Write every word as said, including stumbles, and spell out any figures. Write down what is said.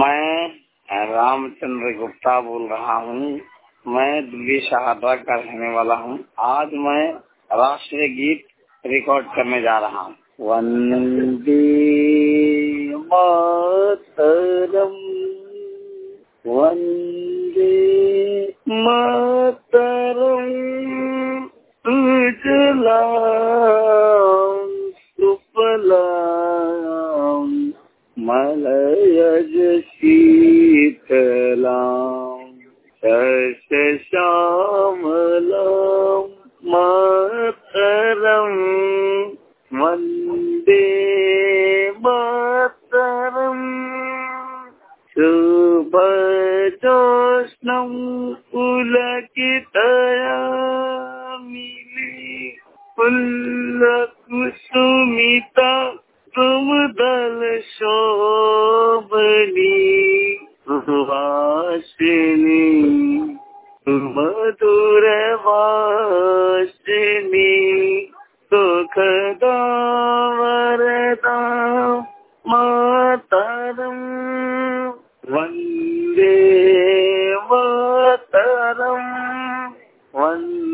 मैं रामचंद्र गुप्ता बोल रहा हूँ। मैं दिल्ली शहादरा का रहने वाला हूँ। आज मैं राष्ट्रीय गीत रिकॉर्ड करने जा रहा हूँ। वंदे मातरम, वंदे मातरम, सुजलाम सुफलाम मलयज शीतलाम शस्यश्यामलाम मातरम, वंदे मातरम। शुभजोत्स्नं पुलकितयामिनी फुल्लकुसुमिता कुमुदलशोभनी सुहासिनी सुमधुरवासिनी सुखदा वरदा मातरम, वंदे मातरम, वंदे